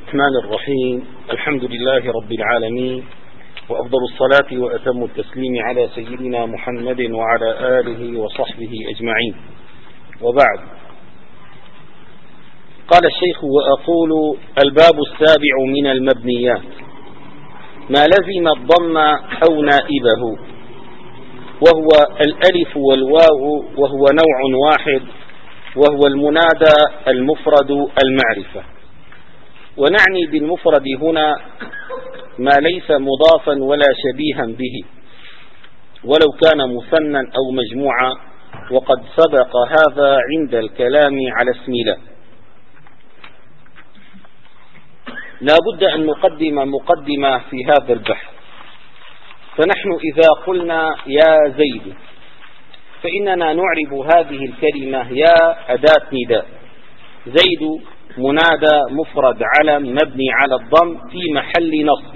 الرحمن الرحيم. الحمد لله رب العالمين، وأفضل الصلاة وأتم التسليم على سيدنا محمد وعلى آله وصحبه أجمعين، وبعد. قال الشيخ: وأقول الباب السابع من المبنيات ما لزم الضم أو نائبه، وهو الألف والواو، وهو نوع واحد، وهو المنادى المفرد المعرفة. ونعني بالمفرد هنا ما ليس مضافا ولا شبيها به، ولو كان مثنى أو مجموعا، وقد سبق هذا عند الكلام على اسم لا بد أن نقدم مقدمة في هذا البحث. فنحن إذا قلنا يا زيد فإننا نعرب هذه الكلمة يا أداة نداء، زيد منادى مفرد علم مبني على الضم في محل نصب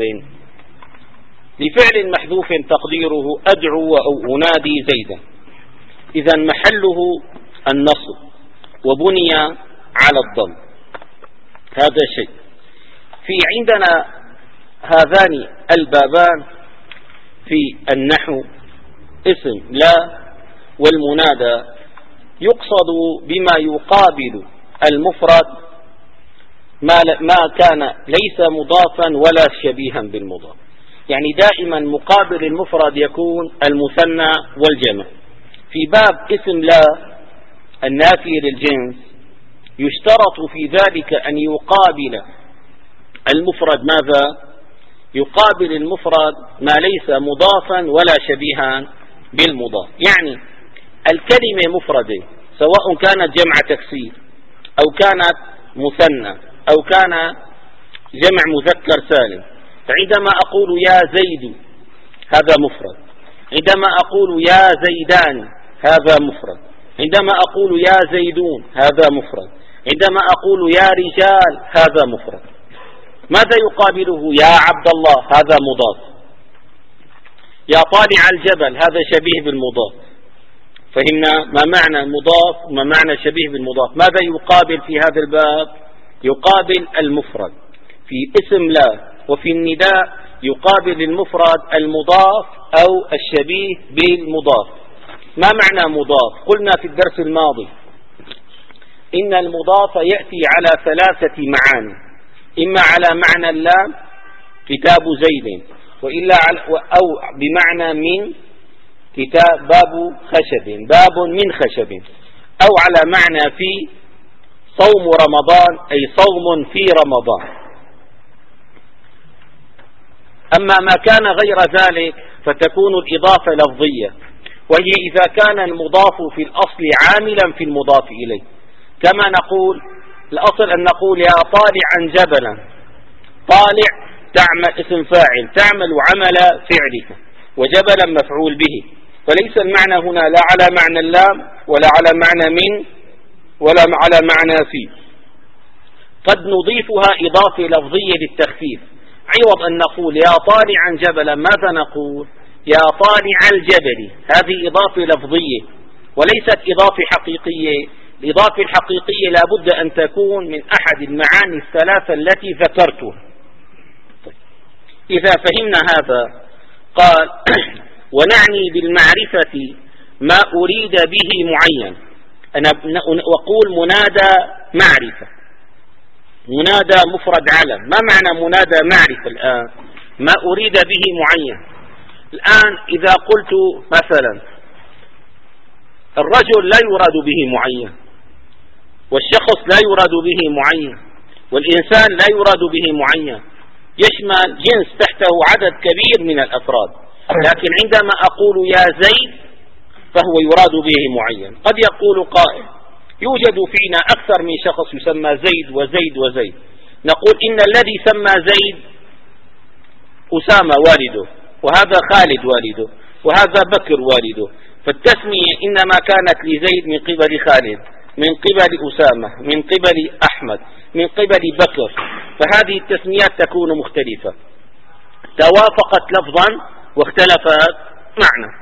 لفعل محذوف تقديره أدعو أو أنادي زيدا، إذا محله النصب وبني على الضم. هذا شيء. في عندنا هذان البابان في النحو اسم لا والمنادى يقصد بما يقابل المفرد ما كان ليس مضافا ولا شبيها بالمضاف، يعني دائما مقابل المفرد يكون المثنى والجمع. في باب اسم لا النافي للجنس يشترط في ذلك أن يقابل المفرد ماذا؟ يقابل المفرد ما ليس مضافا ولا شبيها بالمضاف، يعني الكلمة مفردة سواء كانت جمع تكسير أو كانت مثنى أو كان جمع مذكر سالم. فعندما أقول يا زيد هذا مفرد، عندما أقول يا زيدان هذا مفرد، عندما أقول يا زيدون هذا مفرد، عندما أقول يا رجال هذا مفرد. ماذا يقابله؟ يا عبد الله هذا مضاف، يا طالع الجبل هذا شبيه بالمضاف. فهمنا ما معنى مضاف وما معنى شبيه بالمضاف. ماذا يقابل في هذا الباب؟ يقابل المفرد في اسم لا، وفي النداء يقابل المفرد المضاف أو الشبيه بالمضاف. ما معنى مضاف؟ قلنا في الدرس الماضي إن المضاف يأتي على ثلاثة معاني، إما على معنى اللام كتاب زيد، وإلا أو بمعنى من كتاب باب خشب، باب من خشب، أو على معنى في صوم رمضان أي صوم في رمضان. أما ما كان غير ذلك فتكون الإضافة لفظية، وهي إذا كان المضاف في الأصل عاملا في المضاف إليه، كما نقول الأصل أن نقول يا طالعا جبلا، طالع تعمل اسم فاعل تعمل عمل فعلك، وجبلا مفعول به. وليس المعنى هنا لا على معنى اللام ولا على معنى من ولا على معنى في. قد نضيفها إضافة لفظية للتخفيف، عوض أن نقول يا طالعا جبلا ماذا نقول؟ يا طالع الجبل. هذه إضافة لفظية وليست إضافة حقيقية. الإضافة الحقيقية لا بد أن تكون من أحد المعاني الثلاثة التي ذكرتها. إذا فهمنا هذا قال: ونعني بالمعرفة ما أريد به معين. أنا أقول منادى معرفة، منادى مفرد علم. ما معنى منادى معرفة الآن؟ ما أريد به معين. الآن إذا قلت مثلا الرجل لا يراد به معين، والشخص لا يراد به معين، والإنسان لا يراد به معين، يشمل جنس تحته عدد كبير من الأفراد. لكن عندما أقول يا زيد فهو يراد به معين. قد يقول قائل: يوجد فينا أكثر من شخص يسمى زيد وزيد وزيد. نقول إن الذي سمى زيد أسامة والده، وهذا خالد والده، وهذا بكر والده. فالتسمية إنما كانت لزيد من قبل خالد، من قبل أسامة، من قبل أحمد، من قبل بكر. فهذه التسميات تكون مختلفة، توافقت لفظا واختلفت معنى.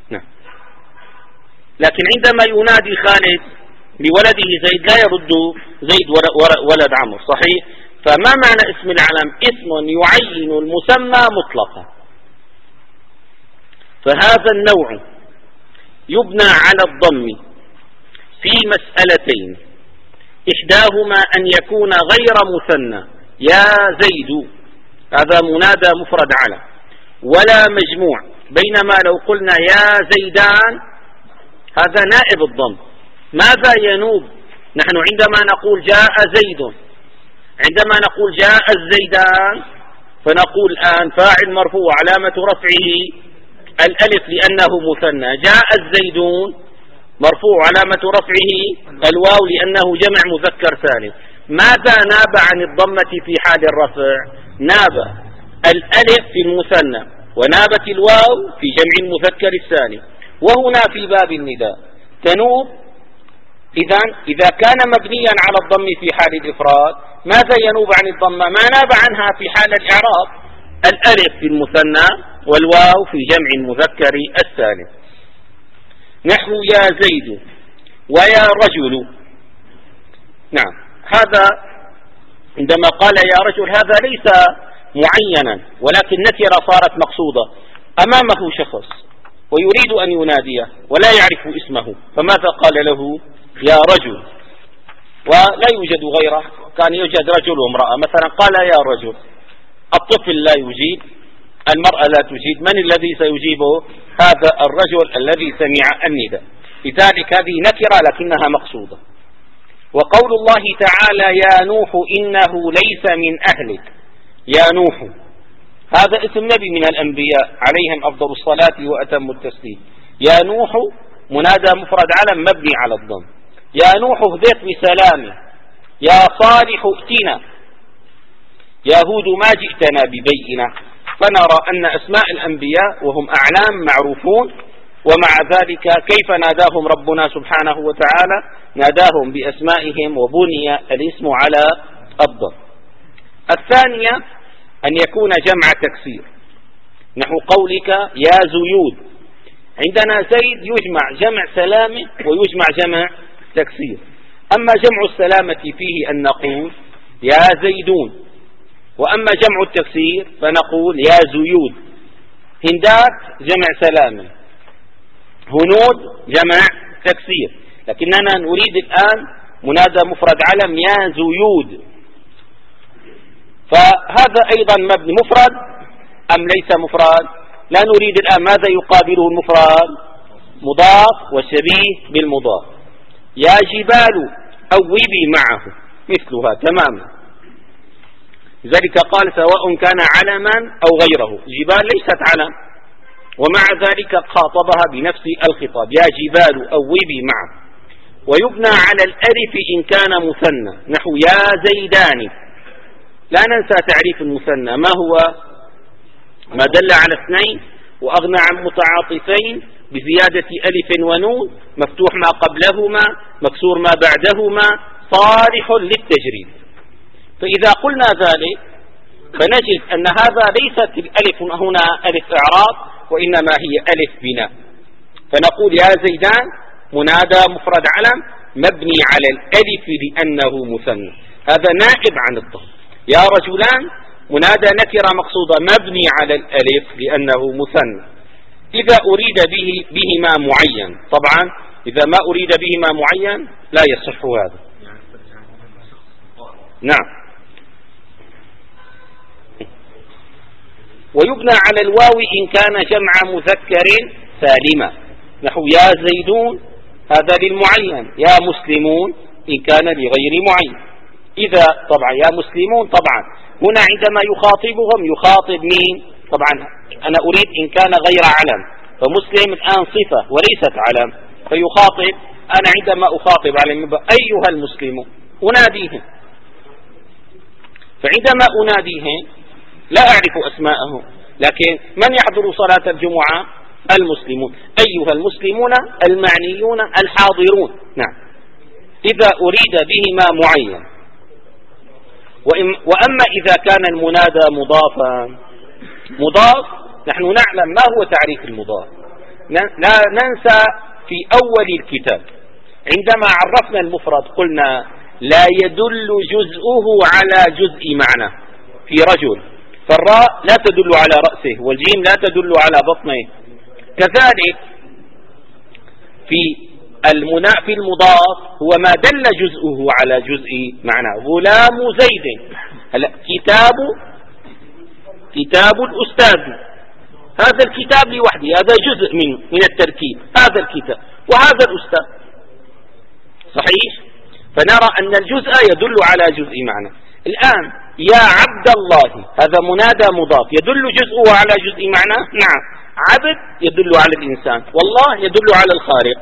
لكن عندما ينادي خالد بولده زيد لا يرد زيد ولد عمرو، صحيح؟ فما معنى اسم العلم؟ اسم يعين المسمى مطلقا. فهذا النوع يبنى على الضم في مسألتين، إحداهما أن يكون غير مثنى، يا زيد، هذا منادى مفرد علم ولا مجموع، بينما لو قلنا يا زيدان هذا نائب الضم. ماذا ينوب؟ نحن عندما نقول جاء زيد، عندما نقول جاء الزيدان فنقول الآن فاعل مرفوع علامة رفعه الألف لأنه مثنى، جاء الزيدون مرفوع علامة رفعه الواو لأنه جمع مذكر سالم. ماذا ناب عن الضمة في حال الرفع؟ ناب الألف في المثنى ونابت الواو في جمع المذكر السالم. وهنا في باب النداء تنوب إذا كان مبنيا على الضم في حال الإفراد، ماذا ينوب عن الضمة؟ ما ناب عنها في حال الإعراب، الألف في المثنى والواو في جمع المذكر السالم. نحو يا زيد ويا رجل. نعم، هذا عندما قال يا رجل هذا ليس معينا، ولكن نكرة صارت مقصودة، أمامه شخص ويريد أن يناديه ولا يعرف اسمه، فماذا قال له؟ يا رجل، ولا يوجد غيره، كان يوجد رجل وامرأة مثلا، قال يا رجل. الطفل لا يجيب، المرأة لا تجيب، من الذي سيجيبه؟ هذا الرجل الذي سمع النداء. لذلك هذه نكرة لكنها مقصودة. وقول الله تعالى يا نوح إنه ليس من أهلك، يا نوح هذا اسم نبي من الأنبياء عليهم أفضل الصلاة وأتم التسليم. يا نوح منادى مفرد علم مبني على الضم. يا نوح اهبط بسلامه، يا صالح ائتنا، يا هود ما جئتنا ببينة. فنرى أن أسماء الأنبياء وهم أعلام معروفون، ومع ذلك كيف ناداهم ربنا سبحانه وتعالى؟ ناداهم بأسمائهم وبني الاسم على الضم. الثانية أن يكون جمع تكسير، نحو قولك يا زيود، عندنا زيد يجمع جمع سلامة ويجمع جمع تكسير. أما جمع السلامة فيه أن نقول يا زيدون، وأما جمع التكسير فنقول يا زيود. هندات جمع سلامة، هنود جمع تكسير، لكننا نريد الآن منادى مفرد علم يا زيود، فهذا أيضا مبني مفرد أم ليس مفرد؟ لا نريد الآن ماذا يقابله المفرد؟ مضاف وشبيه بالمضاف. يا جبال أوبي معه، مثلها تماما. لذلك قال سواء كان علما أو غيره، جبال ليست علم، ومع ذلك خاطبها بنفس الخطاب يا جبال أوبي معه. ويبنى على الألف إن كان مثنى، نحو يا زيدان. لا ننسى تعريف المثنى، ما هو؟ ما دل على اثنين وأغنى عن متعاطفين بزيادة ألف ونون، مفتوح ما قبلهما مكسور ما بعدهما، صالح للتجريد. فإذا قلنا ذلك فنجد أن هذا ليست الألف هنا ألف إعراب، وإنما هي ألف بناء. فنقول يا زيدان منادى مفرد علم مبني على الألف لأنه مثنى، هذا نائب عن الضم. يا رجلان منادى نكرة مقصودة مبني على الألف لأنه مثنى. إذا أريد بهما معين، طبعا إذا ما أريد بهما معين لا يصح هذا. نعم. ويبنى على الواو إن كان جمع مذكر سالما، نحو يا زيدون هذا للمعين، يا مسلمون إن كان لغير معين. إذا طبعا يا مسلمون، طبعا هنا عندما يخاطبهم يخاطب مين؟ طبعا أنا أريد إن كان غير علم، فمسلم الآن صفة وليست علم، فيخاطب. أنا عندما أخاطب على المنبر أيها المسلمون أناديهم، فعندما أناديهم لا أعرف أسماءهم، لكن من يحضر صلاة الجمعة؟ المسلمون، أيها المسلمون المعنيون الحاضرون. نعم، إذا أريد بهما معين. وأما إذا كان المنادى مضافا، مضاف نحن نعلم ما هو تعريف المضاف، لا ننسى في أول الكتاب عندما عرفنا المفرد قلنا لا يدل جزءه على جزء معنى. في رجل، فالراء لا تدل على رأسه، والجيم لا تدل على بطنه. كذلك في المضاف هو ما دل جزءه على جزء معنى. غلام زيد، هلا كتاب الأستاذ، هذا الكتاب لوحده، هذا جزء من التركيب، هذا الكتاب وهذا الأستاذ، صحيح؟ فنرى أن الجزء يدل على جزء معنى. الآن يا عبد الله، هذا منادى مضاف يدل جزءه على جزء معنى. نعم، عبد يدل على الإنسان، والله يدل على الخالق.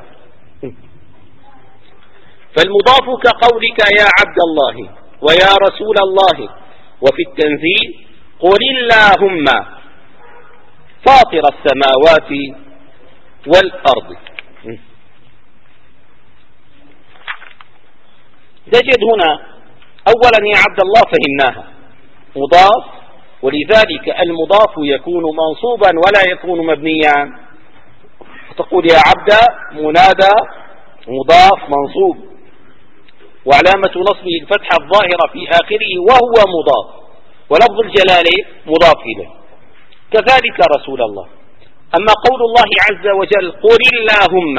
فالمضاف كقولك يا عبد الله ويا رسول الله. وفي التنزيل قل اللهم فاطر السماوات والأرض. تجد هنا أولا يا عبد الله فهمناها مضاف، ولذلك المضاف يكون منصوبا ولا يكون مبنيا. تقول يا عبد منادى مضاف منصوب، وعلامة نصبه الفتحة الظاهرة في آخره وهو مضاف، ولفظ الجلالة مضاف إليه. كذلك رسول الله. أما قول الله عز وجل قل اللهم،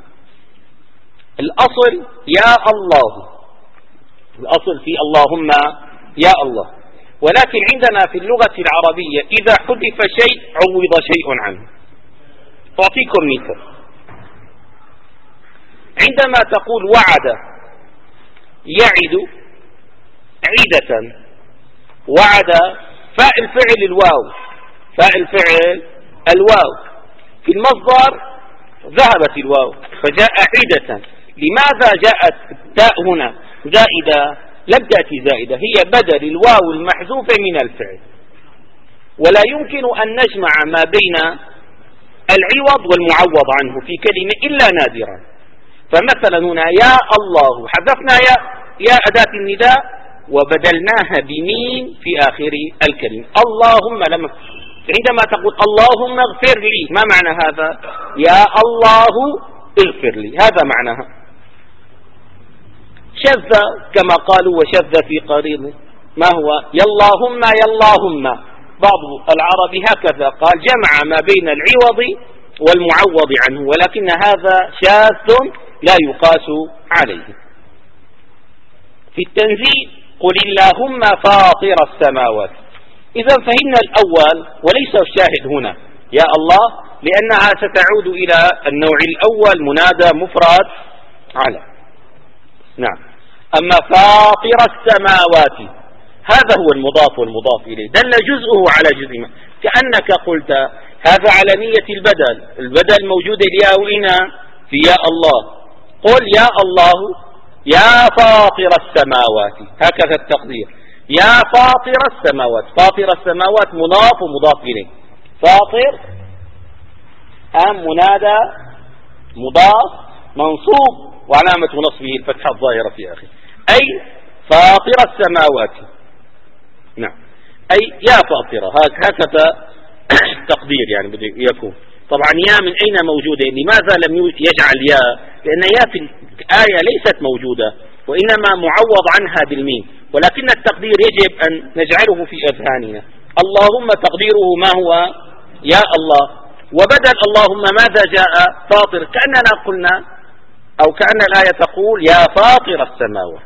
الأصل يا الله، الأصل في اللهم يا الله، ولكن عندنا في اللغة العربية إذا حذف شيء عوض شيء عنه. أعطيكم مثال. عندما تقول وعد يعد عيدة، وعد فاء الفعل الواو، فاء الفعل الواو، في المصدر ذهبت الواو فجاء عيدة. لماذا جاءت التاء هنا زائدة؟ لم تأتي زائدة، هي بدل الواو المحذوفة من الفعل، ولا يمكن أن نجمع ما بين العوض والمعوض عنه في كلمة إلا نادرا. فمثلا هنا يا الله حذفنا يا أداة النداء وبدلناها بميم في آخر الكلمة. اللهم عندما تقول اللهم اغفر لي، ما معنى هذا؟ يا الله اغفر لي، هذا معناها. شذ كما قالوا وشذ في قريضه، ما هو؟ يا اللهم. بعض العرب هكذا قال، جمع ما بين العوض والمعوض عنه، ولكن هذا شاذ لا يقاس عليه. في التنزيل قل اللهم فاطر السماوات. إذا فهمنا الأول وليس الشاهد هنا يا الله، لأنها ستعود إلى النوع الأول منادى مفرد على. نعم. أما فاطر السماوات هذا هو المضاف والمضاف إليه، دل جزءه على جزء ما، كأنك قلت هذا على نية البدل موجود الياء هنا في يا الله. قل يا الله يا فاطر السماوات، هكذا التقدير، يا فاطر السماوات. فاطر السماوات مضاف ومضاف إليه، فاطر منادى مضاف منصوب وعلامة نصبه الفتحة الظاهرة في آخره، أي فاطر السماوات. نعم، أي يا فاطرة، هكذا التقدير يعني بده يكون. طبعا يا من أين موجودة؟ لماذا لم يجعل يا؟ لأن يا في الآية ليست موجودة، وإنما معوض عنها بالميم، ولكن التقدير يجب أن نجعله في أذهاننا. اللهم تقديره ما هو؟ يا الله. وبدل اللهم ماذا جاء؟ فاطر، كأننا قلنا أو كأن الآية تقول يا فاطر السماوات.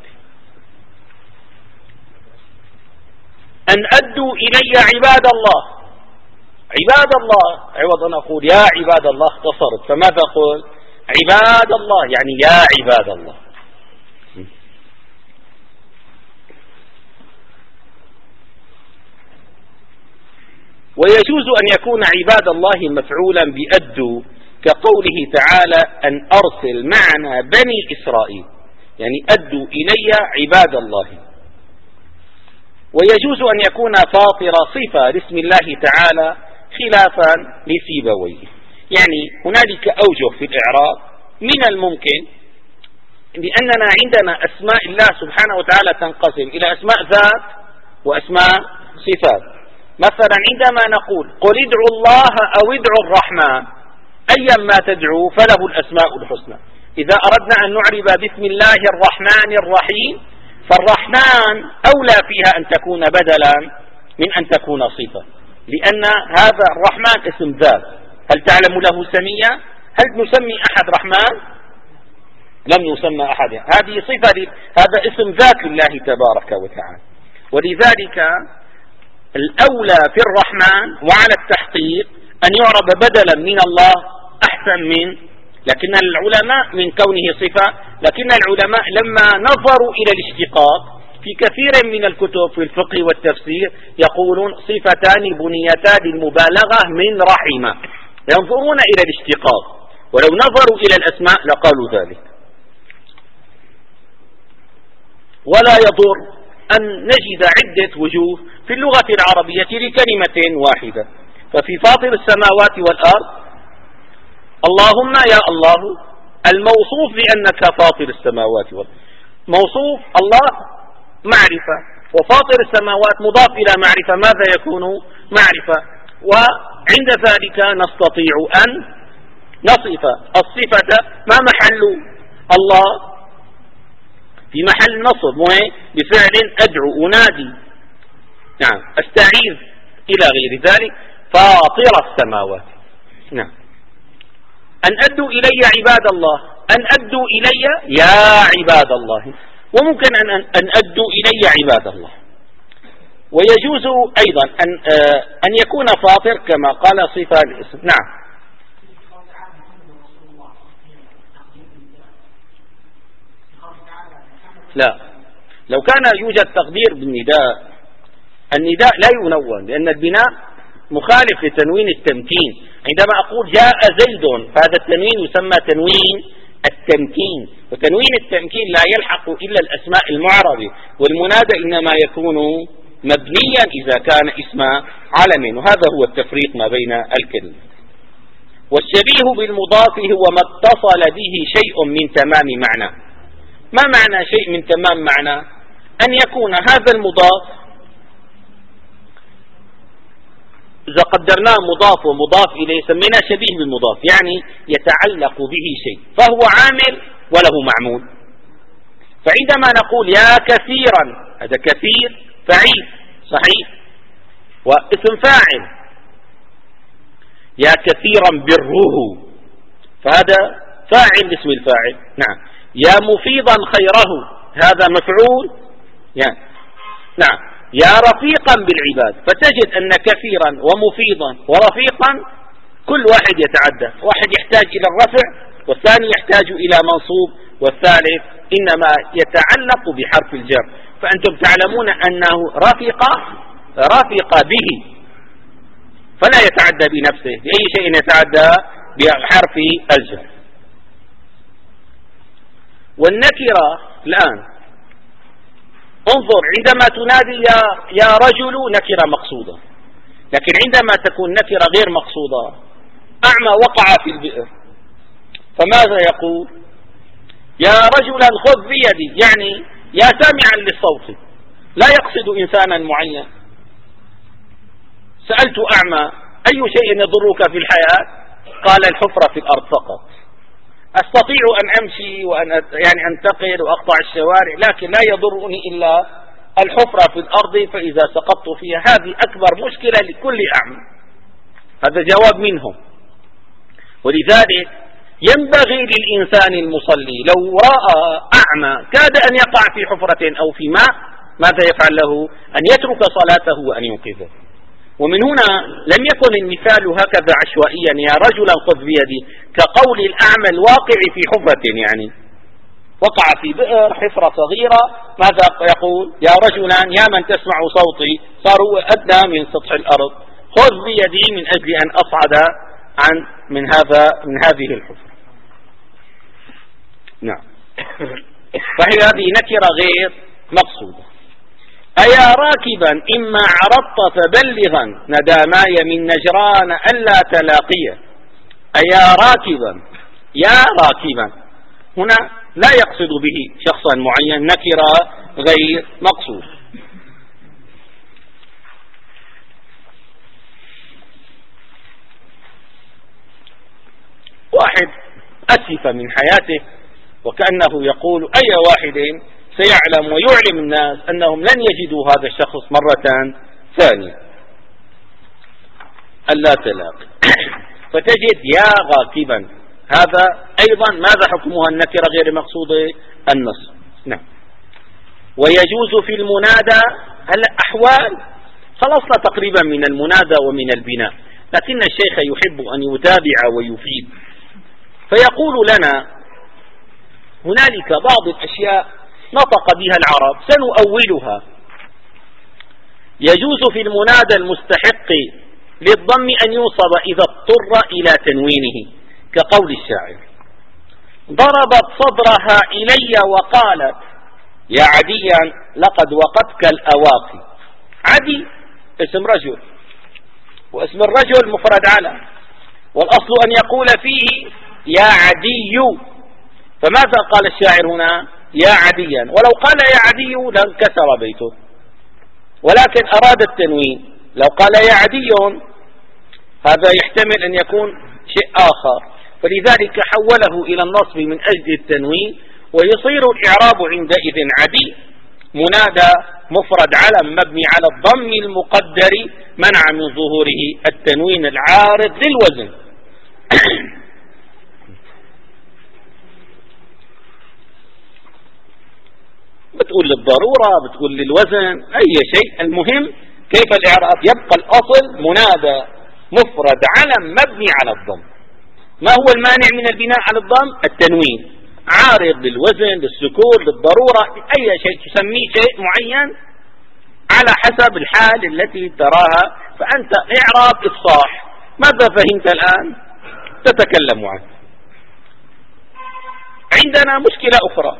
أن أدوا إلي عباد الله، عباد الله، عوض أن أقول يا عباد الله اختصرت، فماذا أقول؟ عباد الله، يعني يا عباد الله. ويجوز أن يكون عباد الله مفعولا بأدوا، كقوله تعالى أن أرسل معنا بني إسرائيل، يعني أدوا إلي عباد الله. ويجوز أن يكون فاطر صفة لاسم الله تعالى خلافا لسيبويه. يعني هنالك أوجه في الإعراب، من الممكن لأننا عندنا أسماء الله سبحانه وتعالى تنقسم إلى أسماء ذات وأسماء صفات. مثلا عندما نقول قل ادعوا الله أو ادعوا الرحمن، أيا ما تدعو فله الأسماء الحسنى. إذا أردنا أن نعرب بسم الله الرحمن الرحيم فالرحمن أولى فيها أن تكون بدلا من أن تكون صفة، لأن هذا الرحمن اسم ذات. هل تعلم له سمية؟ هل نسمي أحد رحمن؟ لم يسمى أحد. هذه صفة، هذا اسم ذات الله تبارك وتعالى. ولذلك الأولى في الرحمن وعلى التحقيق أن يعرب بدلا من الله أحسن من، لكن العلماء من كونه صفة، لكن العلماء لما نظروا إلى الاشتقاق في كثير من الكتب في الفقه والتفسير يقولون صفتان بنيتان المبالغة من رحمة، ينظرون إلى الاشتقاق، ولو نظروا إلى الأسماء لقالوا ذلك. ولا يضر أن نجد عدة وجوه في اللغة العربية لكلمة واحدة. ففي فاطر السماوات والأرض اللهم يا الله الموصوف بأنك فاطر السماوات والأرض، موصوف الله معرفة، وفاطر السماوات مضاف إلى معرفة، ماذا يكون معرفة؟ وعند ذلك نستطيع أن نصف الصفة. ما محل الله؟ في محل نصب، وهي بفعل أدعو أنادي، نعم أستعيذ إلى غير ذلك. فاطر السماوات، نعم. أن أدوا إلي عباد الله، أن أدوا إلي يا عباد الله، وممكن أن أدوا إلي عباد الله. ويجوز أيضا أن يكون فاطر كما قال صفة الاسم. نعم. لا، لو كان يوجد تقدير بالنداء، النداء لا ينون، لأن البناء مخالف لتنوين التمكين. عندما أقول جاء زيد فهذا التنوين يسمى تنوين التمكين، وتنوين التمكين لا يلحق إلا الأسماء المعربة، والمنادى إنما يكون مبنيا إذا كان اسم علم، وهذا هو التفريق ما بين الكلمة. والشبيه بالمضاف هو ما اتصل به شيء من تمام معنى. ما معنى شيء من تمام معنى؟ أن يكون هذا المضاف إذا قدرناه مضاف ومضاف إليه سمينا شبيه بالمضاف، يعني يتعلق به شيء، فهو عامل وله معمول. فعندما نقول يا كثيرا، هذا كثير فعيل صحيح واسم فاعل، يا كثيرا بره فهذا فاعل اسم الفاعل، نعم. يا مفيضا خيره هذا مفعول، يعني نعم. يا رفيقا بالعباد، فتجد أن كثيرا ومفيضا ورفيقا كل واحد يتعدى، واحد يحتاج إلى الرفع والثاني يحتاج إلى منصوب والثالث إنما يتعلق بحرف الجر. فأنتم تعلمون أنه رفق به، فلا يتعدى بنفسه، بأي شيء يتعدى بحرف الجر. والنكرة الآن انظر، عندما تنادي يا رجل نكرة مقصودة، لكن عندما تكون نكرة غير مقصودة، أعمى وقع في البئر فماذا يقول؟ يا رجلا خذ بيدي، يعني يا سامعا للصوت، لا يقصد إنسانا معين. سألت أعمى أي شيء يضرك في الحياة؟ قال الحفرة في الأرض فقط. أستطيع أن أمشي وأن يعني أنتقل وأقطع الشوارع، لكن لا يضرني إلا الحفرة في الأرض، فإذا سقطت فيها هذه أكبر مشكلة لكل أعمى. هذا جواب منهم. ولذلك ينبغي للإنسان المصلي لو رأى أعمى كاد أن يقع في حفرة أو في ماء، ماذا يفعل له؟ أن يترك صلاته وأن ينقذه. ومن هنا لم يكن المثال هكذا عشوائيا يا رجلا خذ بيدي، كقول الأعمى الواقع في حفرة، يعني وقع في بئر حفرة صغيرة، ماذا يقول؟ يا رجلا يا من تسمع صوتي، صاروا أدنى من سطح الأرض، خذ بيدي من أجل أن أصعد من هذه الحفرة. نعم. فهي هذه نكرة غير مقصودة. أيا راكبا إما عرضت فبلغا نداماي من نجران ألا تلاقيه. أيا راكبا، يا راكبا هنا لا يقصد به شخصا معين، نكرة غير مقصود. واحد أسف من حياته وكأنه يقول أي واحد سيعلم ويعلم الناس أنهم لن يجدوا هذا الشخص مرة ثانية. ألا تلاقي فتجد يا غاكبا، هذا أيضا ماذا حكمها النكرة غير مقصودة؟ النصب. نعم. ويجوز في المنادى، هلا أحوال خلصنا تقريبا من المنادى ومن البناء، لكن الشيخ يحب أن يتابع ويفيد، فيقول لنا هنالك بعض الأشياء نطق بها العرب سنؤولها. يجوز في المنادى المستحق للضم أن ينصب إذا اضطر إلى تنوينه، كقول الشاعر: ضربت صدرها إلي وقالت يا عديا لقد وقتك الأواقي. عدي اسم رجل، واسم الرجل مفرد علم، والأصل أن يقول فيه يا عدي، فماذا قال الشاعر هنا؟ يا عديا، ولو قال يا عدي لانكسر بيته، ولكن أراد التنوين. لو قال يا عدي هذا يحتمل أن يكون شيء آخر، فلذلك حوله إلى النصب من أجل التنوين، ويصير الإعراب عندئذ عدي منادى مفرد علم مبني على الضم المقدر منع من ظهوره التنوين العارض للوزن. بتقول للضرورة، بتقول للوزن، أي شيء، المهم كيف الإعراب. يبقى الأصل منادى مفرد علم مبني على الضم. ما هو المانع من البناء على الضم؟ التنوين، عارض للوزن، للسكون، للضرورة، أي شيء تسميه شيء معين على حسب الحال التي تراها. فأنت إعراب إفصاح. ماذا فهمت الآن؟ تتكلم عنه. عندنا مشكلة أخرى،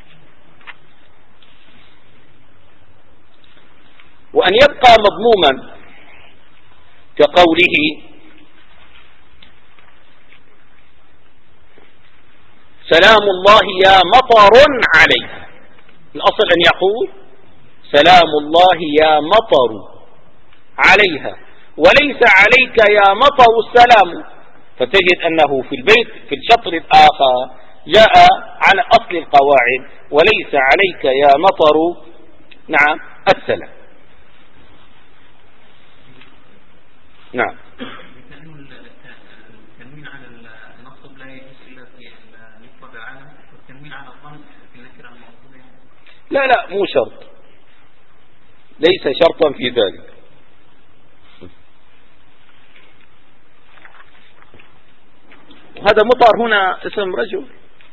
وأن يبقى مضموما كقوله سلام الله يا مطر عليها. الأصل أن يقول سلام الله يا مطر عليها، وليس عليك يا مطر السلام. فتجد أنه في البيت في الشطر الآخر جاء على أصل القواعد وليس عليك يا مطر نعم السلام. نعم. التنوين على النصب لا يجوز إلا في المفرد العالم، والتنوين على الضم في النكرة المقصودة. لا مو شرط، ليس شرطا في ذلك. هذا مطر هنا اسم رجل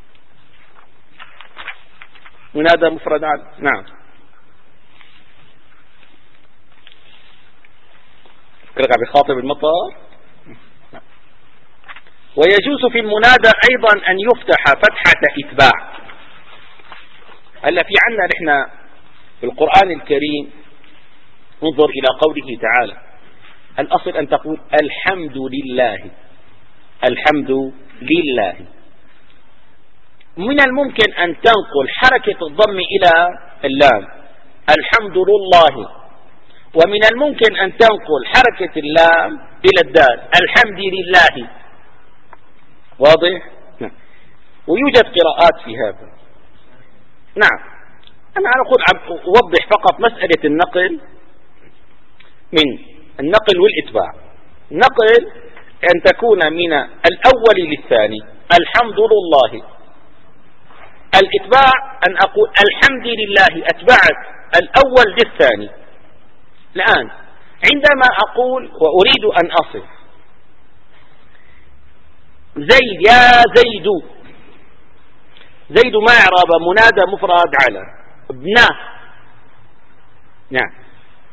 منادى مفرد عالم. نعم. كرك بخاطب المطر. ويجوز في المنادى أيضا أن يفتح فتحة إتباع. هلا في عنا نحن في القرآن الكريم انظر إلى قوله تعالى، الأصل أن تقول الحمد لله، الحمد لله. من الممكن أن تنقل حركة الضم إلى اللام الحمد لله، ومن الممكن أن تنقل حركة اللام إلى الدال الحمد لله. واضح؟ ويوجد قراءات في هذا. نعم. أنا أقول أوضح فقط مسألة النقل من النقل والإتباع. نقل أن تكون من الأول للثاني الحمد لله. الإتباع أن أقول الحمد لله أتبعت الأول للثاني. الآن عندما أقول وأريد أن أصف زيد، يا زيد، زيد ما إعراب؟ منادى مفرد على ابنه. نعم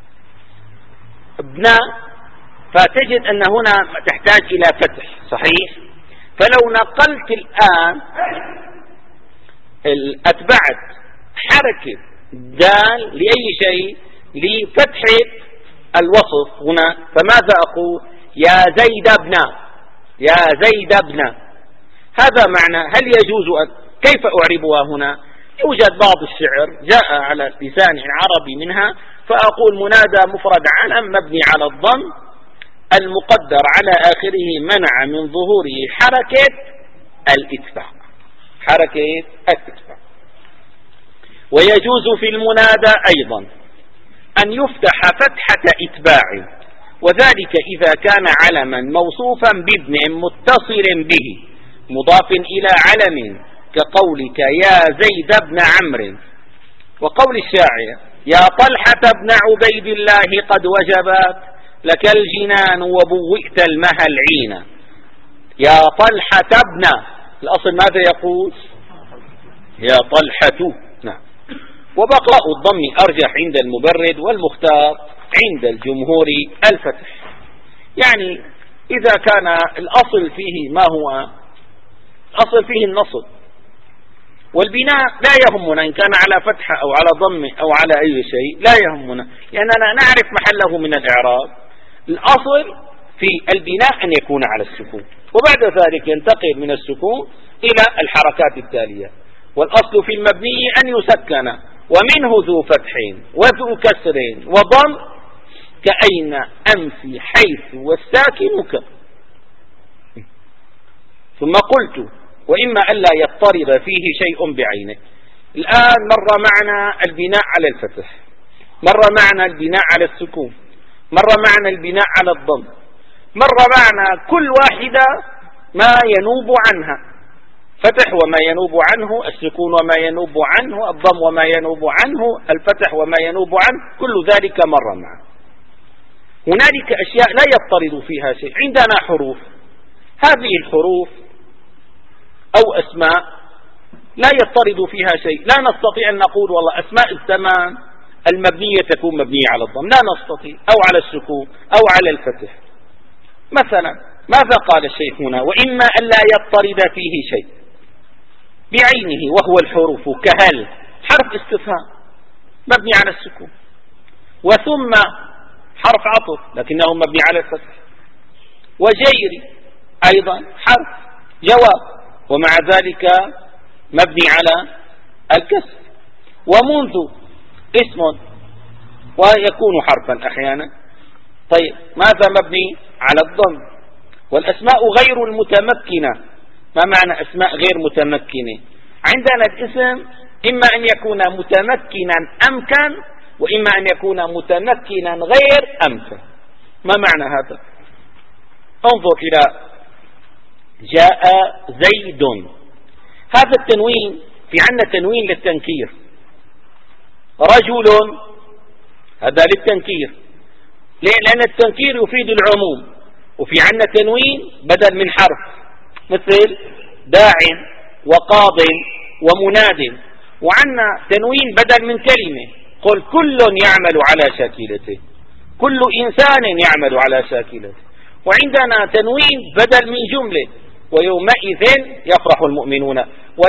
ابنه، فتجد أن هنا تحتاج إلى فتح صحيح. فلو نقلت الآن أتبعت حركة دال لأي شيء لفتح الوصف هنا، فماذا أقول؟ يا زيد ابن، يا زيد ابن. هذا معنى. هل يجوز كيف أعربها هنا؟ يوجد بعض الشعر جاء على لسان عربي منها، فأقول منادى مفرد علم مبني على الضم المقدر على آخره منع من ظهوره حركة الإتباع، حركة الإتباع. ويجوز في المنادى أيضا أن يفتح فتحة إتباع، وذلك إذا كان علما موصوفا بابن متصل به مضاف إلى علم، كقولك يا زيد بن عمرو، وقول الشاعر يا طلحة بن عبيد الله قد وجبت لك الجنان وبوئت المها العين. يا طلحة ابن، الأصل ماذا يقول؟ يا طلحة. نعم. وبقاء الضم أرجح عند المبرد، والمختار عند الجمهور الفتح. يعني إذا كان الأصل فيه ما هو الأصل فيه النصب، والبناء لا يهمنا إن كان على فتحة أو على ضم أو على أي شيء، لا يهمنا لأننا نعرف محله من الإعراب. الأصل في البناء أن يكون على السكون، وبعد ذلك ينتقل من السكون إلى الحركات التالية. والأصل في المبني أن يسكن، ومنه ذو فتح وذو كسر وضم، كأين أمسي حيث والساكن ك. ثم قلت وإما ألا يضطرب فيه شيء بعينه. الآن مر معنا البناء على الفتح، مر معنا البناء على السكون، مر معنا البناء على الضم، مر معنا كل واحدة ما ينوب عنها، فتح وما ينوب عنه، السكون وما ينوب عنه، الضم وما ينوب عنه، الفتح وما ينوب عنه، كل ذلك مر معنا. هنالك أشياء لا يضطرد فيها شيء. عندنا حروف، هذه الحروف أو أسماء لا يضطرد فيها شيء، لا نستطيع أن نقول والله أسماء الزمان المبنية تكون مبنية على الضم، لا نستطيع، أو على السكون أو على الفتح. مثلا ماذا قال الشيخ هنا؟ وإما أن لا يضطرد فيه شيء بعينه، وهو الحروف كهل حرف استفهام مبني على السكون، وثم حرف عطف لكنه مبني على الفتح، وجير أيضا حرف جواب ومع ذلك مبني على الكسر، ومنذ اسم ويكون حرفا أحيانا. طيب ماذا مبني على الضم؟ والأسماء غير المتمكنة. ما معنى أسماء غير متمكنة؟ عندنا الاسم إما أن يكون متمكنا أمكن، وإما أن يكون متمكنا غير أمكن. ما معنى هذا؟ انظر إلى جاء زيد، هذا التنوين في عنا تنوين للتنكير، رجل هذا للتنكير، لأن التنكير يفيد العموم، وفي عنا تنوين بدل من حرف مثل داع وقاض ومناد، وعنا تنوين بدل من كلمة، قل كل يعمل على شاكلته، كل إنسان يعمل على شاكلته. وعندنا تنوين بدل من جملة، ويومئذ يفرح المؤمنون،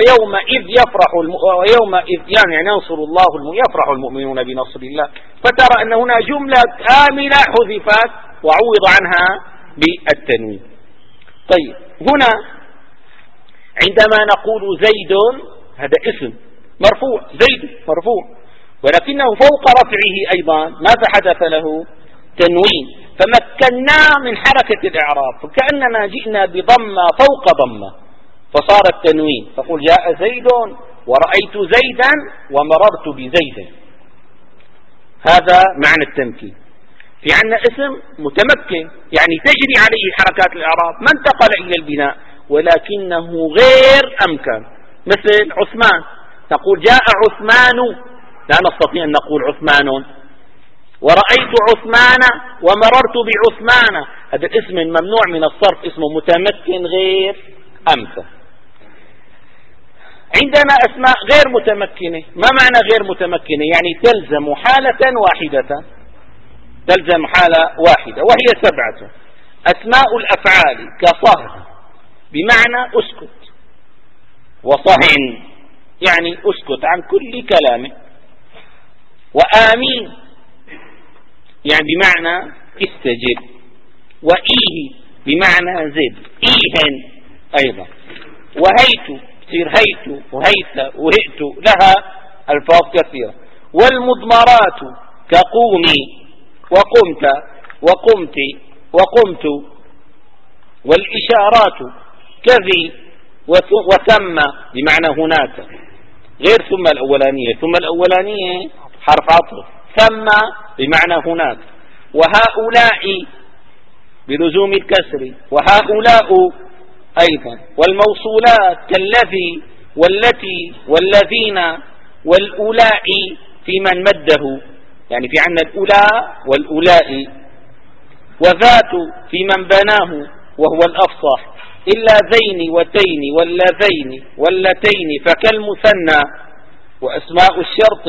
ويومئذ يعني ينصر الله يفرح المؤمنون بنصر الله. فترى أن هنا جملة كاملة حذفت وعوض عنها بالتنوين. طيب هنا عندما نقول زيد هذا اسم مرفوع، زيد مرفوع، ولكنه فوق رفعه أيضا ماذا حدث له؟ تنوين، فمكنا من حركة الإعراب، فكأننا جئنا بضمة فوق ضمة فصار التنوين، فقل جاء زيد ورأيت زيدا ومررت بزيد. هذا معنى التمكين. في عنا اسم متمكن يعني تجري عليه حركات الإعراب، ما انتقل إلى البناء، ولكنه غير أمكن، مثل عثمان، نقول جاء عثمان، لا نستطيع أن نقول عثمان. ورأيت عثمان ومررت بعثمان، هذا الاسم ممنوع من الصرف، اسمه متمكن غير أمكن. عندنا أسماء غير متمكنة. ما معنى غير متمكنة؟ يعني تلزم حالة واحدة، تلزم حالة واحدة، وهي 7. أسماء الأفعال كصهد بمعنى أسكت، وصهن يعني أسكت عن كل كلامه، وآمين يعني بمعنى استجب، وإيه بمعنى زد، إيهن أيضا، وهيت تصير هيت وهيت وهئت، لها ألفاظ كثيرة. والمضمرات كقومي وقمت وقمت وقمت، والإشارات كذي وثم بمعنى هناك، غير ثم الأولانية. ثم الأولانية حرف عطف، ثم بمعنى هناك، وهؤلاء بلزوم الكسر، وهؤلاء أيضا، والموصولات كالذي والتي والذين والأولاء في من مده، يعني في عنا الأولاء والأولاء، وذات في من بناه وهو الأفصح، إلا ذين وتين واللذين واللتين فكالمثنى، وأسماء الشرط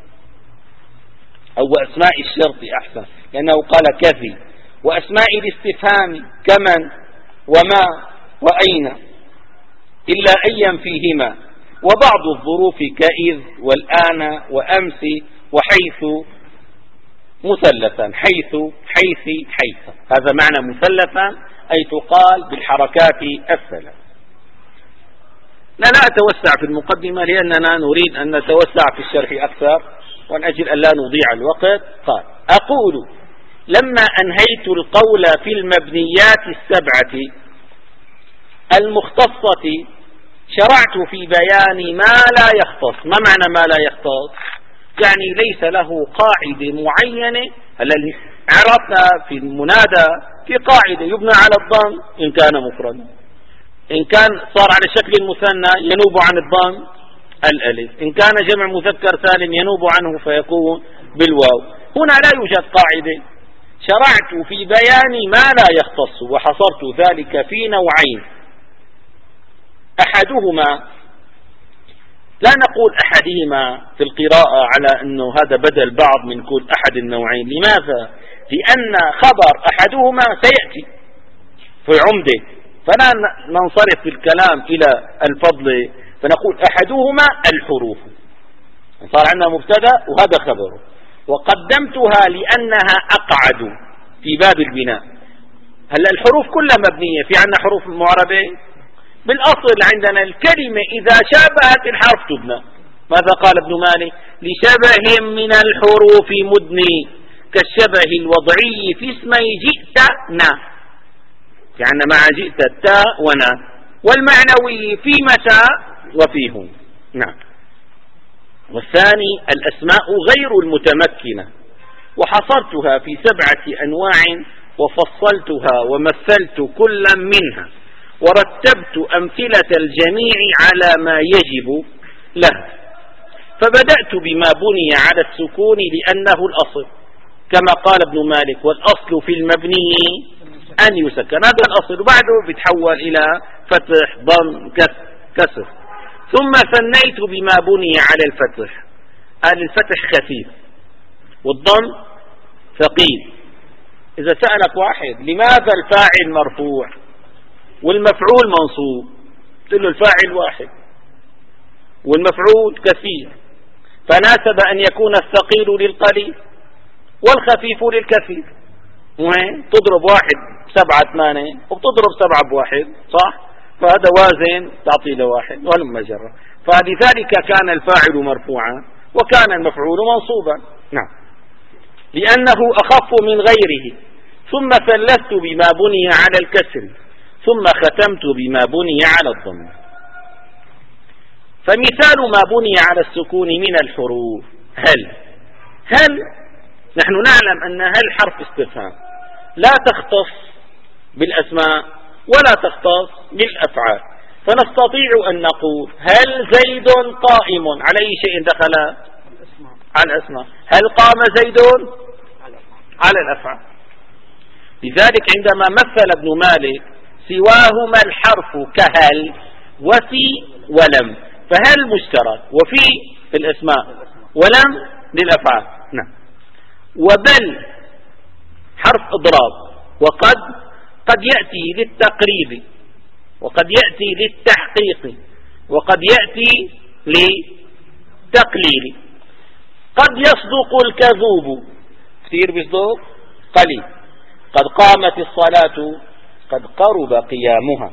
أو أسماء الشرط أحسن لأنه قال كذي، وأسماء الاستفهام كمن وما وأين إلا أيا فيهما، وبعض الظروف كإذ والآن وأمس وحيث مثلثا، حيث هذا معنى مثلثا أي تقال بالحركات الثلاث. لا أتوسع في المقدمة لأننا نريد أن نتوسع في الشرح أكثر ومن أجل أن لا نضيع الوقت. قال: أقول لما أنهيت القول في المبنيات السبعة المختصة شرعت في بيان ما لا يختص. ما معنى ما لا يختص؟ يعني ليس له قاعدة معينة. عرفنا في المنادى في قاعدة يبنى على الضم إن كان مفردا، إن كان صار على شكل المثنى ينوب عن الضم الألف، إن كان جمع مذكر سالم ينوب عنه فيكون بالواو. هنا لا يوجد قاعدة. شرعت في بيان ما لا يختص، وحصرت ذلك في نوعين: أحدهما، لا نقول أحدهما في القراءة على أنه هذا بدل بعض من كل أحد النوعين. لماذا؟ لأن خبر أحدهما سيأتي في عمده، فلا ننصرف في الكلام إلى الفضل فنقول أحدهما الحروف، صار عندنا مبتدأ وهذا خبره، وقدمتها لأنها أقعد في باب البناء. هلا الحروف كلها مبنية، في عندنا حروف معربة. بالأصل عندنا الكلمة إذا شابهت الحرف تبنى. ماذا قال ابن مالك؟ لشبه من الحروف مدني كالشبه الوضعي في اسمي جئتنا، يعني مع جئت التاء ونا، والمعنوي في متى وفي هون. نعم. والثاني الأسماء غير المتمكنة، وحصرتها في 7 أنواع وفصلتها ومثلت كلا منها، ورتبت أمثلة الجميع على ما يجب له. فبدأت بما بني على السكون لأنه الأصل، كما قال ابن مالك: والأصل في المبني أن يسكن. هذا الأصل، وبعده بيتحول إلى فتح ضم كسر. ثم ثنيت بما بني على الفتح. قال الفتح خفيف والضم ثقيل. إذا سألك واحد لماذا الفاعل مرفوع والمفعول منصوب، تقول له الفاعل واحد والمفعول كثير، فناسب أن يكون الثقيل للقليل والخفيف للكثير. وين تضرب 1 7 8 وبتضرب 7 ب1، صح؟ فهذا وازن تعطي له 1 ولما جرى. فلذلك كان الفاعل مرفوعا وكان المفعول منصوبا. نعم، لأنه أخف من غيره. ثم ثلثت بما بني على الكسر، ثم ختمت بما بني على الضم. فمثال ما بني على السكون من الحروف هل نحن نعلم أن هل حرف استفهام لا تختص بالأسماء ولا تختص بالأفعال، فنستطيع أن نقول هل زيد قائم؟ على أي شيء دخل؟ على الأسماء. هل قام زيد؟ على الأفعال. لذلك عندما مثل ابن مالك سواهما الحرف كهل وفي ولم، فهل مشترك وفي الأسماء ولم للأفعال. نعم. وبل حرف إضراب، قد يأتي للتقريب، وقد يأتي للتحقيق، وقد يأتي للتقليل. قد يصدق الكذوب، كثير بيصدق قليل. قد قامت الصلاة، قد قرب قيامها.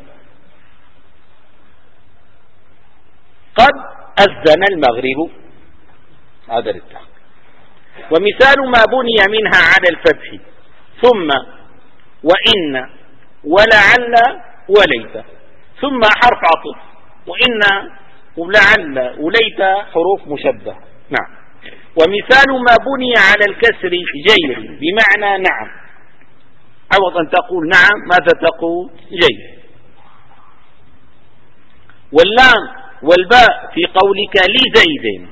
قد أذن المغرب، هذا للتحقيق. ومثال ما بني منها على الفتح ثم وإن ولعل وليت، ثم حرف عطف، وإن ولعل وليت حروف مشبهة. نعم. ومثال ما بني على الكسر جير بمعنى نعم، عوض أن تقول نعم ماذا تقول؟ جير. واللام والباء في قولك لزيد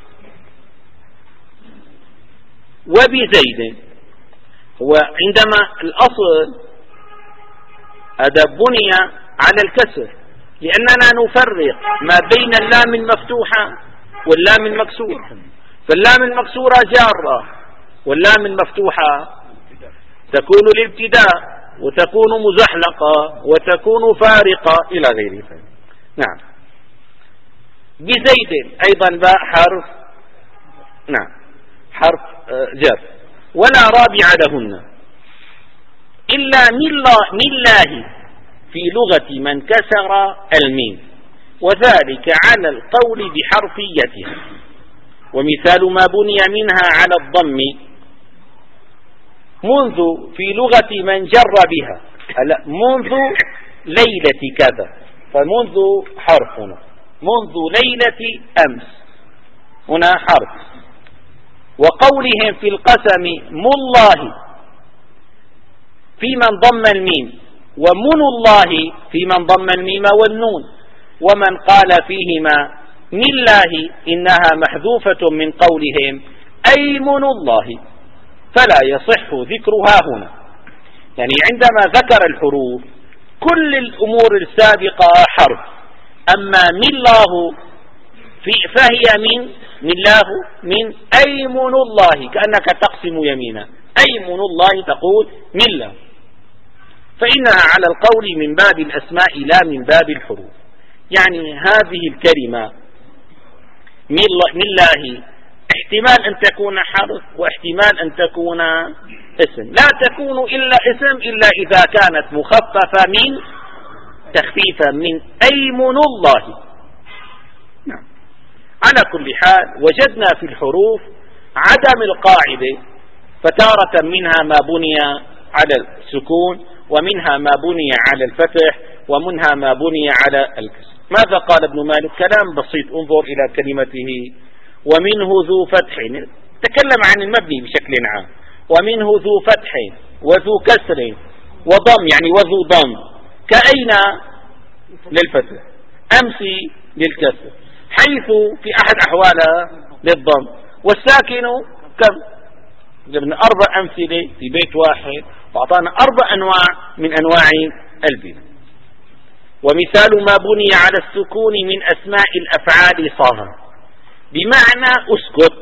وبزيد، هو عندما الأصل هذا بني على الكسر لأننا نفرق ما بين اللام المفتوحة واللام المكسورة، فاللام المكسورة جارة واللام المفتوحة تكون الابتداء وتكون مزحلقة وتكون فارقة إلى غير ذلك. نعم. بزيد أيضا باء حرف نعم حرف جر. ولا رابع لهن إلا من الله في لغة من كسر الميم، وذلك على القول بحرفيتها. ومثال ما بني منها على الضم منذ في لغة من جر بها، منذ ليلة كذا، فمنذ حرف هنا، منذ ليلة أمس هنا حرف. وقولهم في القسم مالله في من ضم الميم، ومن الله في من ضم الميم والنون. ومن قال فيهما من الله إنها محذوفة من قولهم أيمن الله، فلا يصح ذكرها هنا. يعني عندما ذكر الحروف كل الأمور السابقة حرف، أما من الله فهي من الله من أيمن الله، كأنك تقسم يمينا، أيمن الله تقول من الله، فإنها على القول من باب الأسماء لا من باب الحروف. يعني هذه الكلمة من الله احتمال أن تكون حرف واحتمال أن تكون اسم، لا تكون إلا اسم إلا إذا كانت مخففة من تخفيفا من أيمن الله. نعم. على كل حال وجدنا في الحروف عدم القاعدة، فتارة منها ما بني على السكون، ومنها ما بني على الفتح، ومنها ما بني على الكسر. ماذا قال ابن مالك؟ كلام بسيط، انظر إلى كلمته ومنه ذو فتح، تكلم عن المبني بشكل عام، ومنه ذو فتح وذو كسر وضم، يعني وذو ضم، كأين للفتح، أمسي للكسر، حيث في أحد أحوالها للضم، والساكن كم؟ جبنا 4 أمثلة في بيت واحد وأعطانا 4 أنواع من أنواع البناء. ومثال ما بني على السكون من أسماء الأفعال صاه بمعنى أسكت.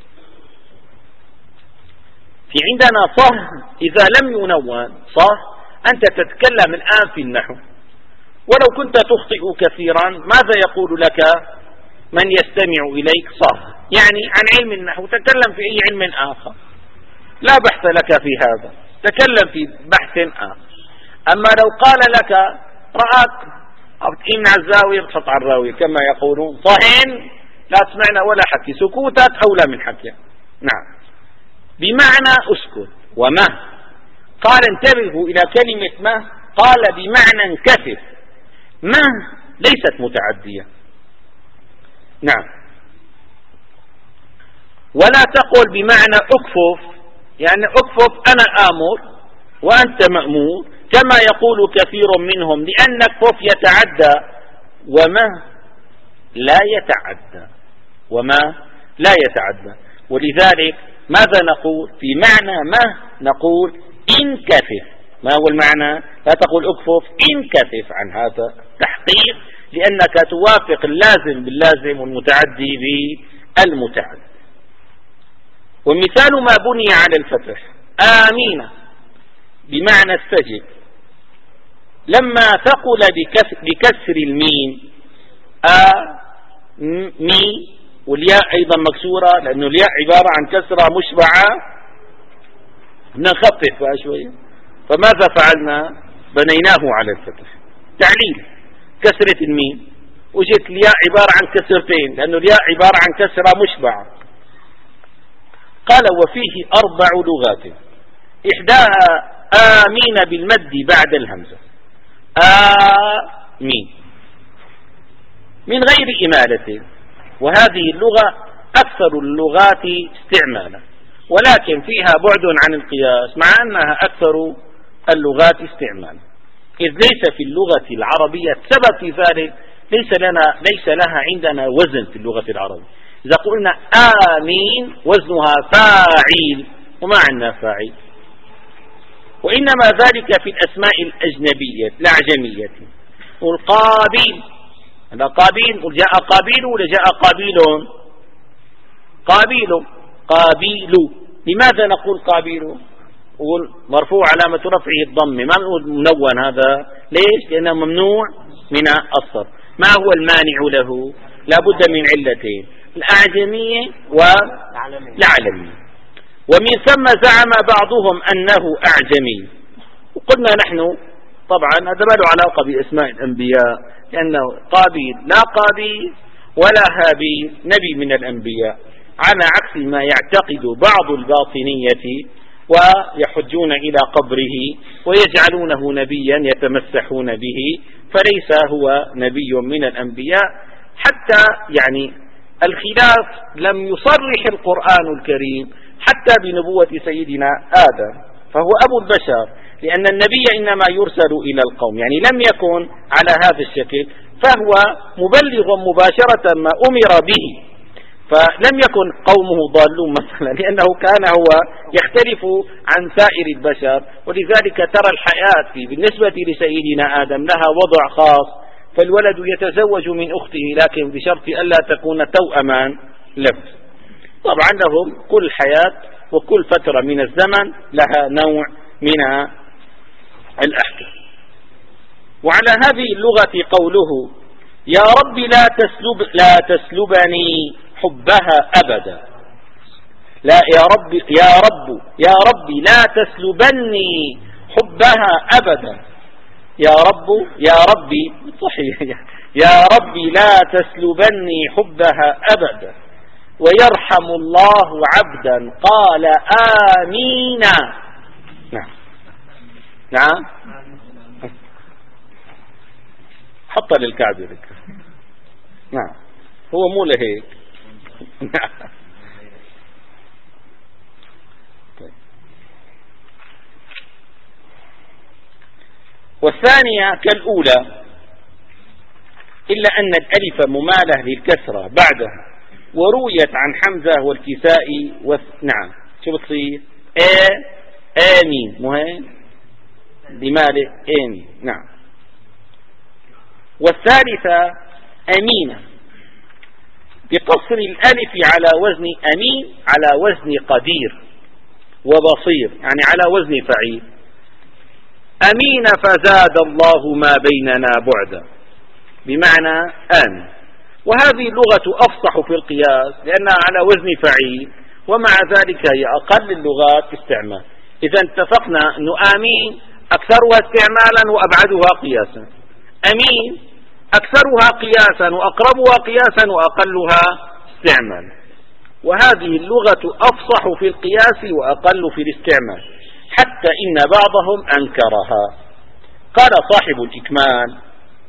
في عندنا صاه إذا لم ينون صاه، أنت تتكلم الآن في النحو، ولو كنت تخطئ كثيرا ماذا يقول لك من يستمع إليك؟ صاه، يعني عن علم النحو، تكلم في أي علم آخر لا بحث لك في هذا، تكلم في بحث آخر. أما لو قال لك رأك إن الزاوية قطع الراوية كما يقولون صهين، لا تسمعنا ولا حكي، سكوتك أولى من حكي. نعم. بمعنى أسكت. وما قال انتبهوا إلى كلمة ما، قال بمعنى انكسف، ما ليست متعدية. نعم. ولا تقل بمعنى أكفف، يعني أكفف أنا آمر وأنت مأمور كما يقول كثير منهم، لأن كفف يتعدى وما لا يتعدى، وما لا يتعدى. ولذلك ماذا نقول في معنى ما؟ نقول انكفف. ما هو المعنى؟ لا تقول اكفف، انكفف عن هذا تحقيق، لأنك توافق اللازم باللازم والمتعدي بالمتعدي. ومثال ما بني على الفتح آمين بمعنى استجب، لما ثقل بكسر الميم مي، والياء أيضا مكسورة لأن الياء عبارة عن كسرة مشبعة، نخفف بقى شوية، فماذا فعلنا؟ بنيناه على الفتح تعليل كسرة الميم، وجدت الياء عبارة عن كسرتين لأن الياء عبارة عن كسرة مشبعة. قال وفيه 4 لغات، إحداها آمين بالمد بعد الهمزة، آمين. من غير إمالة. وهذه اللغة أكثر اللغات استعمالا، ولكن فيها بعد عن القياس مع أنها أكثر اللغات استعمالا، إذ ليس في اللغة العربية، السبب في ذلك ليس لها عندنا وزن في اللغة العربية. إذا قلنا آمين وزنها فاعل، وما عندنا فاعل، وإنما ذلك في الأسماء الأجنبية الأعجمية. والقابيل، هذا قابيل، قل جاء قابيل ولا جاء قابيل؟ قابيل. لماذا نقول قابيل؟ نقول مرفوع علامة رفعه الضم، ما نقول منون. هذا ليش؟ لأنه ممنوع من الصرف. ما هو المانع له؟ لا بد من علتين، الأعجمية والعلمية. ومن ثم زعم بعضهم أنه أعجمي، وقلنا نحن طبعا هذا ما له علاقة بأسماء الأنبياء، لأنه قابيل لا قابيل ولا هابيل نبي من الأنبياء، على عكس ما يعتقد بعض الباطنية ويحجون إلى قبره ويجعلونه نبيا يتمسحون به، فليس هو نبي من الأنبياء. حتى يعني الخلاف لم يصرح القرآن الكريم حتى بنبوة سيدنا آدم، فهو أبو البشر، لأن النبي إنما يرسل إلى القوم، يعني لم يكن على هذا الشكل، فهو مبلغ مباشرة ما أمر به، فلم يكن قومه ضالون مثلا، لأنه كان هو يختلف عن سائر البشر. ولذلك ترى الحياة بالنسبة لسيدنا آدم لها وضع خاص، فالولد يتزوج من أخته لكن بشرط ألا تكون توأما له. طبعا لهم كل حياة وكل فترة من الزمن لها نوع من الأحكام. وعلى هذه اللغة قوله يا رب لا تسلبني حبها أبدا، لا يا رب لا تسلبني حبها أبدا، يا ربي صحيح، يا ربي لا تسلبني حبها أبدا. ويرحم الله عبدا قال آمين. نعم حط للكعب ذكر. نعم هو مو لهيك. والثانية كالأولى، إلا أن الألف ممالة للكسرة بعدها، ورويت عن حمزة والكسائي نعم شو بتصير؟ آمين مهم لماله آمين. نعم. والثالثة أمينة بقصر الألف على وزن أمين، على وزن قدير وبصير، يعني على وزن فعيل. أمين فزاد الله ما بيننا بعدا، بمعنى آمين. وهذه اللغة أفصح في القياس لأنها على وزن فعيل، ومع ذلك هي أقل اللغات استعمال. إذا اتفقنا أن آمين أكثرها استعمالا وأبعدها قياسا، أمين أكثرها قياسا وأقربها قياسا وأقلها استعمالا. وهذه اللغة أفصح في القياس وأقل في الاستعمال، حتى إن بعضهم أنكرها. قال صاحب الإكمال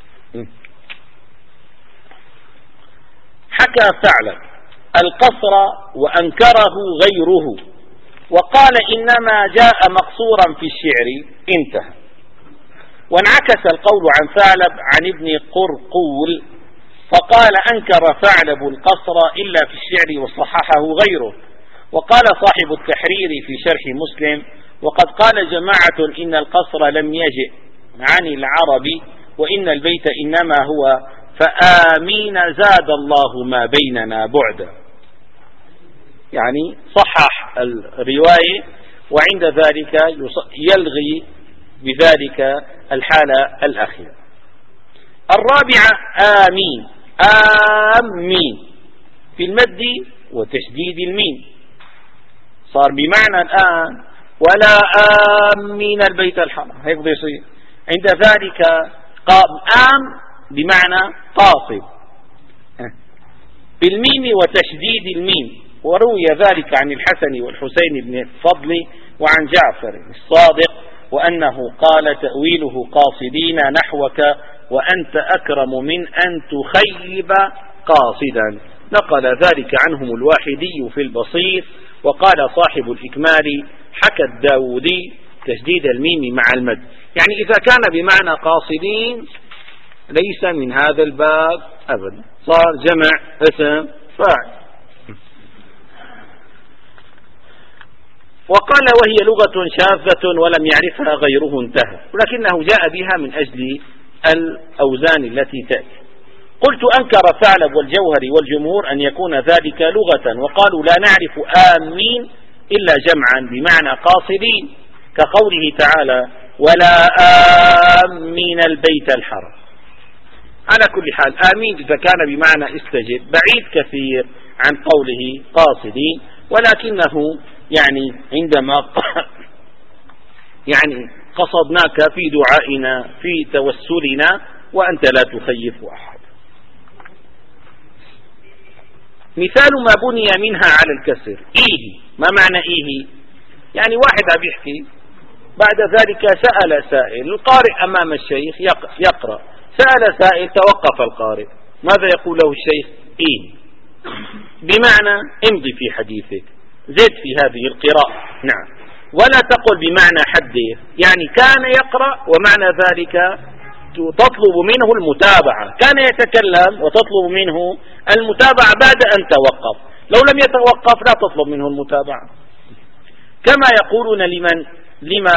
حكى ثعلب القصر وأنكره غيره، وقال إنما جاء مقصورا في الشعر انتهى. وانعكس القول عن ثعلب عن ابن قرقول، فقال أنكر ثعلب القصر إلا في الشعر وصححه غيره. وقال صاحب التحرير في شرح مسلم وقد قال جماعة إن القصر لم يجئ عن العرب، وإن البيت إنما هو فآمين زاد الله ما بيننا بعدا، يعني صحح الرواية، وعند ذلك يلغي بذلك الحالة الأخيرة. الرابعة آمين، آمين في المد وتشديد الميم، صار بمعنى الآن ولا آمين البيت الحرام، هيك بده يصير. عند ذلك آم بمعنى قاصد بالميم وتشديد الميم. وروي ذلك عن الحسن والحسين بن الفضل وعن جعفر الصادق، وأنه قال تأويله قاصدين نحوك وأنت أكرم من أن تخيب قاصدا. نقل ذلك عنهم الواحدي في البسيط. وقال صاحب الإكمال حكى الداودي تشديد الميم مع المد، يعني إذا كان بمعنى قاصدين ليس من هذا الباب أبدا، صار جمع اسم فاعل. وقال وهي لغة شاذة ولم يعرفها غيره انتهى، ولكنه جاء بها من أجل الأوزان التي تأتي. قلت أنكر ثعلب والجوهري والجمهور أن يكون ذلك لغة، وقالوا لا نعرف آمين إلا جمعا بمعنى قاصدين، كقوله تعالى ولا آمين البيت الحرام. على كل حال آمين إذا كان بمعنى استجب بعيد كثير عن قوله قاصدين، ولكنه يعني عندما يعني قصدناك في دعائنا في توسلنا وأنت لا تخيف أحد. مثال ما بني منها على الكسر إيه. ما معنى إيه؟ يعني واحد عم يحكي بعد ذلك سأل سائل، القارئ أمام الشيخ يقرأ، سأل سائل توقف القارئ، ماذا يقول له الشيخ؟ إيه، بمعنى امضي في حديثك، زد في هذه القراءة. نعم. ولا تقل بمعنى حدث، يعني كان يقرأ ومعنى ذلك تطلب منه المتابعة، كان يتكلم وتطلب منه المتابعة بعد أن توقف، لو لم يتوقف لا تطلب منه المتابعة. كما يقولون لما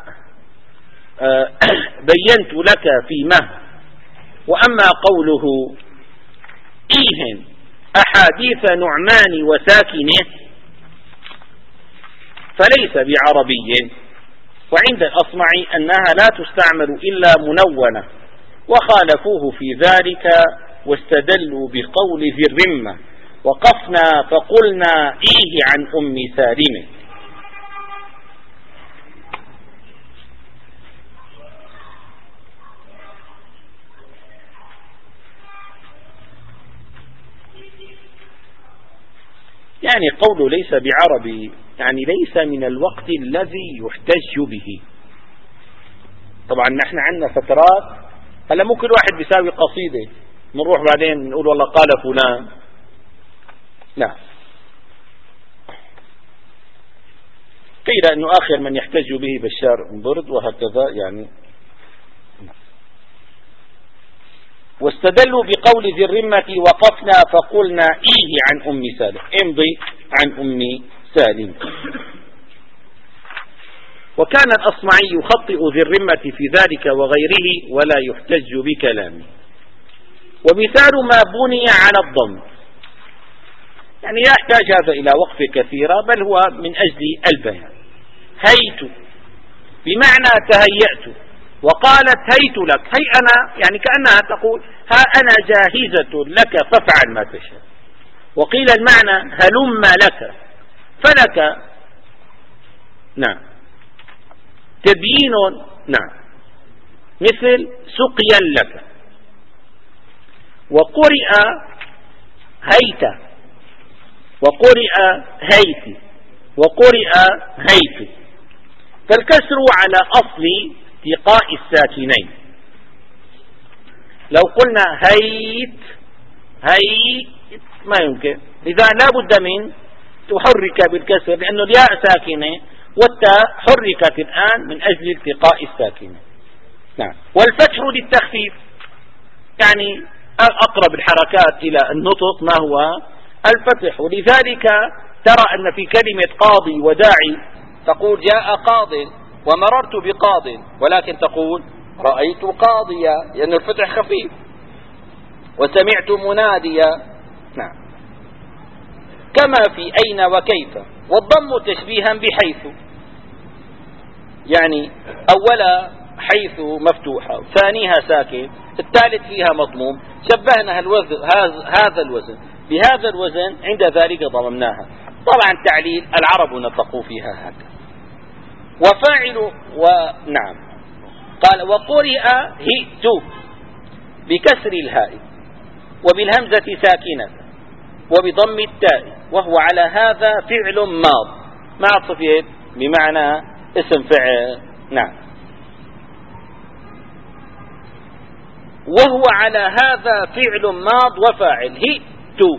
بينت لك في مه. وأما قوله إيهن أحاديث نعمان وساكنه فليس بعربي، وعند الأصمعي أنها لا تستعمل إلا منونة، وخالفوه في ذلك واستدلوا بقول ذي الرمة وقفنا فقلنا إيه عن أم سالم. يعني قوله ليس بعربي يعني ليس من الوقت الذي يحتج به. طبعا نحن عندنا فترات، هلا ممكن واحد بيساوي قصيدة بنروح بعدين نقول والله قال فلان، لا. قيل انه اخر من يحتج به بشار بن برد وهكذا يعني. واستدلوا بقول ذي الرمة وقفنا فقلنا إيه عن أم سالم، امضي عن أم سالم. وكان الأصمعي يخطئ ذي الرمة في ذلك وغيره ولا يحتج بكلامه. ومثال ما بني على الضم، يعني لا يحتاج هذا إلى وقف كثيرة بل هو من أجل البيان. هيت بمعنى تهيأت، وقالت هيت لك، هي أنا يعني كأنها تقول ها أنا جاهزة لك فافعل ما تشاء. وقيل المعنى هلم لك، فلك نعم تبيين نعم مثل سقيا لك. وقرئ هيت وقرئ هيت وقرئ هيت، فالكسر على أصل التقاء الساكنين. لو قلنا هيت ما يمكن، إذا لا بد من تحرك بالكسر لأنه الياء ساكنة والتاء حركت الآن من أجل التقاء الساكنة. نعم. والفتح للتخفيف، يعني أقرب الحركات إلى النطق ما هو الفتح. ولذلك ترى أن في كلمة قاضي وداعي تقول جاء قاض ومررت بقاض، ولكن تقول رأيت قاضيا لأن الفتح خفيف. وسمعت مناديا. نعم. كما في أين وكيف. والضم تشبيها بحيث، يعني أولا حيث مفتوحة، ثانيها ساكن، الثالث فيها مضموم، شبهنا هذا الوزن بهذا الوزن، عند ذلك ضممناها. طبعا تعليل العرب نطقوا فيها هكذا. وفاعل ونعم قال وقرئ هئت بكسر الهاء وبالهمزة ساكنة وبضم التاء، وهو على هذا فعل ماض مع صفة بمعنى اسم فعل. نعم. وهو على هذا فعل ماض وفاعل. هئت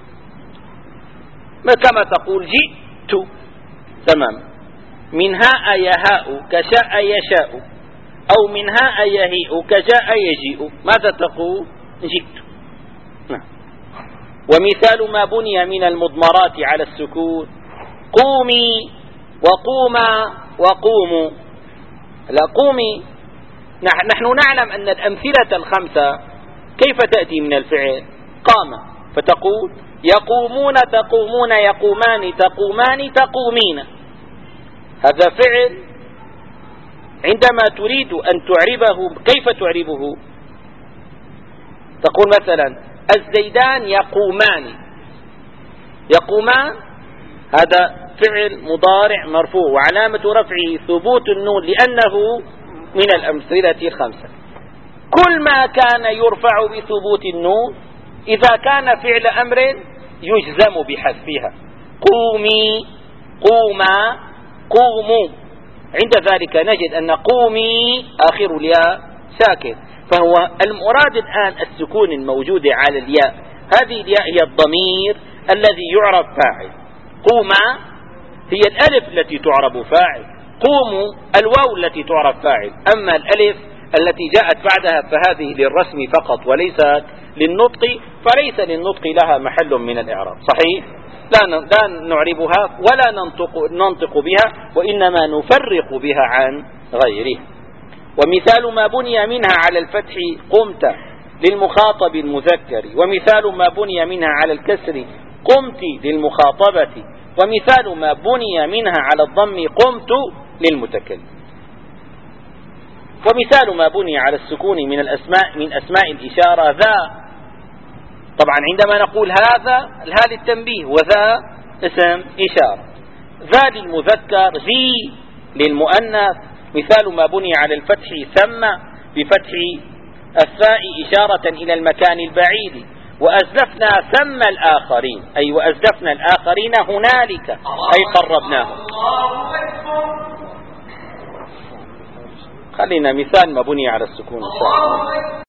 كما تقول جئت، تمام. من هاء يهاء كشاء يشاء، أو من هاء يهيء كجاء يجيء، ماذا تقول؟ جئت. ومثال ما بني من المضمرات على السكون: قومي وقوما وقوموا. لا قومي، نحن نعلم أن الأمثلة الخمسة كيف تأتي من الفعل؟ قام، فتقول يقومون تقومون، يقومان تقومان تقومين. هذا فعل. عندما تريد أن تعربه كيف تعربه؟ تقول مثلا الزيدان يقومان. يقومان هذا فعل مضارع مرفوع وعلامة رفعه ثبوت النون لأنه من الأمثلة الخمسة. كل ما كان يرفع بثبوت النون إذا كان فعل أمر يجزم بحذفها. قومي، قوما، قوموا. عند ذلك نجد أن قومي آخر الياء ساكن، فهو المراد الآن السكون الموجود على الياء. هذه الياء هي الضمير الذي يعرب فاعل. قوما هي الألف التي تعرب فاعل، قوموا الواو التي تعرب فاعل. أما الألف التي جاءت بعدها فهذه للرسم فقط وليست للنطق، فليس للنطق لها محل من الإعراب. صحيح؟ لا نعربها ولا ننطق بها، وإنما نفرق بها عن غيره. ومثال ما بني منها على الفتح: قمت للمخاطب المذكر. ومثال ما بني منها على الكسر: قمت للمخاطبة. ومثال ما بني منها على الضم: قمت للمتكلم. ومثال ما بني على السكون من أسماء الإشارة: ذا. طبعا عندما نقول هذا، الها للتنبيه، وذا اسم إشارة. ذا للمذكر، ذي للمؤنث. مثال ما بني على الفتح: ثم بفتح الثاء إشارة إلى المكان البعيد. وأزلفنا ثم الآخرين، أي وأزلفنا الآخرين هنالك، أي قربناهم. خلينا مثال ما بني على السكون.